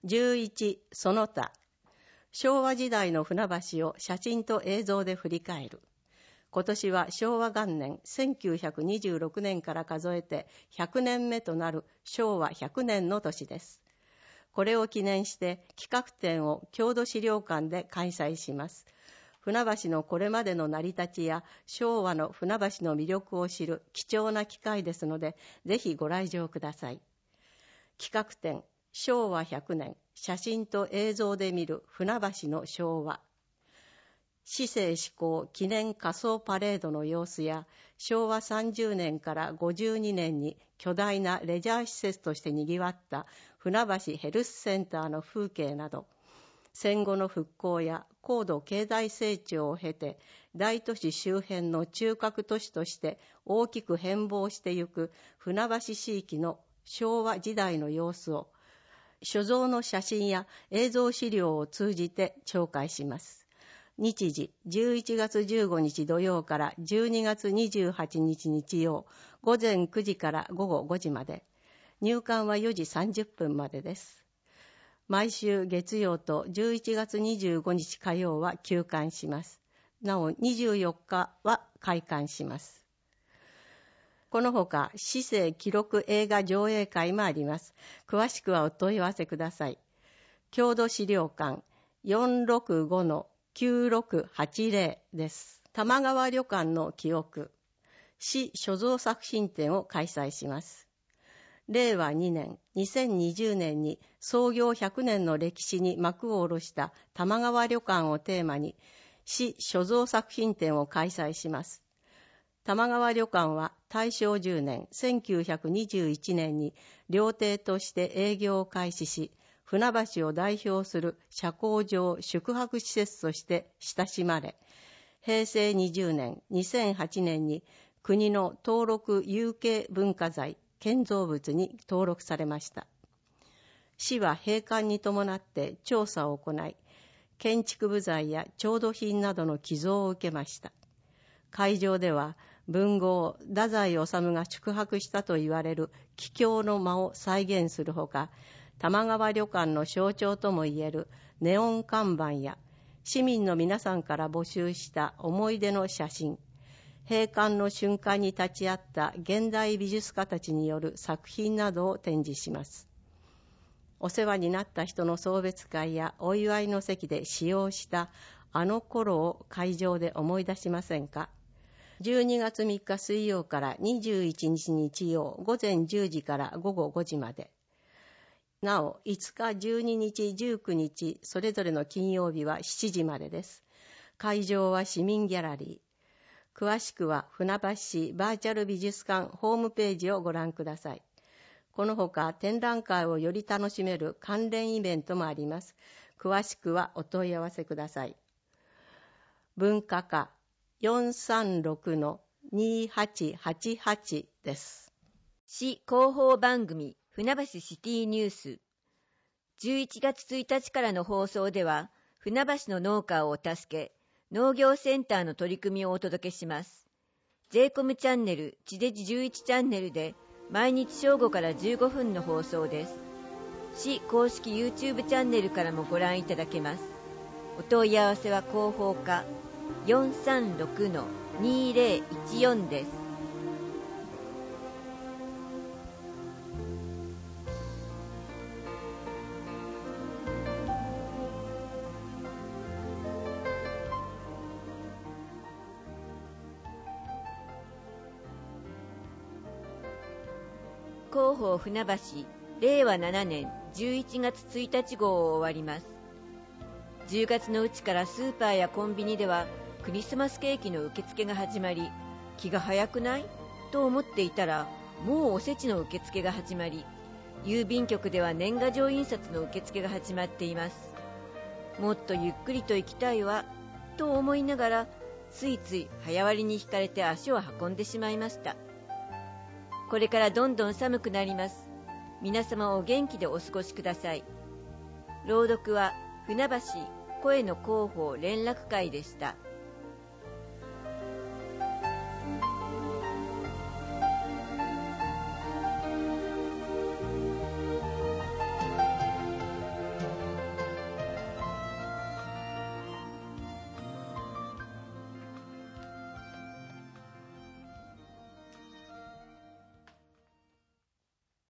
11その他、昭和時代の船橋を写真と映像で振り返る。今年は昭和元年1926年から数えて100年目となる昭和100年の年です。これを記念して企画展を郷土資料館で開催します。船橋のこれまでの成り立ちや昭和の船橋の魅力を知る貴重な機会ですので、ぜひご来場ください。企画展、昭和100年、写真と映像で見る船橋の昭和。市政施行記念仮装パレードの様子や、昭和30年から52年に巨大なレジャー施設として賑わった船橋ヘルスセンターの風景など、戦後の復興や高度経済成長を経て、大都市周辺の中核都市として大きく変貌してゆく船橋市域の昭和時代の様子を、所蔵の写真や映像資料を通じて紹介します。日時11月15日土曜から12月28日日曜、午前9時から午後5時まで。入館は4時30分までです。毎週月曜と11月25日火曜は休館します。なお24日は開館します。このほか、市政記録映画上映会もあります。詳しくはお問い合わせください。郷土資料館 465-9680 です。玉川旅館の記憶、市所蔵作品展を開催します。令和2年、2020年に創業100年の歴史に幕を下ろした玉川旅館をテーマに、市所蔵作品展を開催します。玉川旅館は大正10年1921年に料亭として営業を開始し、船橋を代表する社交場宿泊施設として親しまれ、平成20年2008年に国の登録有形文化財建造物に登録されました。市は閉館に伴って調査を行い、建築部材や調度品などの寄贈を受けました。会場では文豪太宰治が宿泊したと言われる帰郷の間を再現するほか、玉川旅館の象徴ともいえるネオン看板や市民の皆さんから募集した思い出の写真、閉館の瞬間に立ち会った現代美術家たちによる作品などを展示します。お世話になった人の送別会やお祝いの席で使用したあの頃を会場で思い出しませんか。12月3日水曜から21日日曜午前10時から午後5時まで。なお、5日、12日、19日、それぞれの金曜日は7時までです。会場は市民ギャラリー。詳しくは船橋市バーチャル美術館ホームページをご覧ください。このほか展覧会をより楽しめる関連イベントもあります。詳しくはお問い合わせください。文化課 436-2888 です。 市広報番組船橋シティニュース。11月1日からの放送では、船橋の農家を助け、農業センターの取り組みをお届けします。JCOM チャンネル、地デジ11チャンネルで、毎日正午から15分の放送です。市公式 YouTube チャンネルからもご覧いただけます。お問い合わせは広報課 436-2014 です。広報船橋令和7年11月1日号を終わります。10月のうちからスーパーやコンビニではクリスマスケーキの受付が始まり、気が早くないと思っていたら、もうおせちの受付が始まり、郵便局では年賀状印刷の受付が始まっています。もっとゆっくりと行きたいわと思いながら、ついつい早割に惹かれて足を運んでしまいました。これからどんどん寒くなります。皆様お元気でお過ごしください。朗読は船橋声の広報連絡会でした。